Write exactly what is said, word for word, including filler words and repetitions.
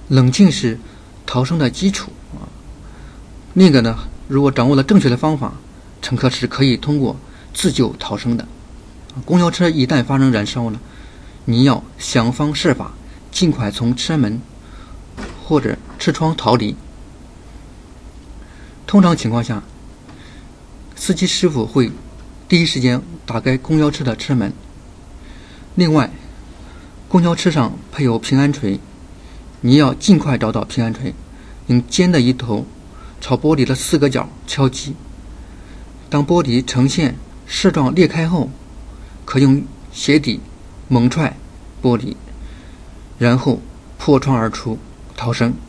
冷静是逃生的基础啊。另一个呢，如果掌握了正确的方法，乘客是可以通过自救逃生的。公交车一旦发生燃烧呢，你要想方设法尽快从车门或者车窗逃离。通常情况下，司机师傅会第一时间打开公交车的车门。另外，公交车上配有平安锤，你要尽快找到平安锤，用尖的一头朝玻璃的四个角敲击。当玻璃呈现矢状裂开后，可用鞋底猛踹玻璃，然后破窗而出逃生。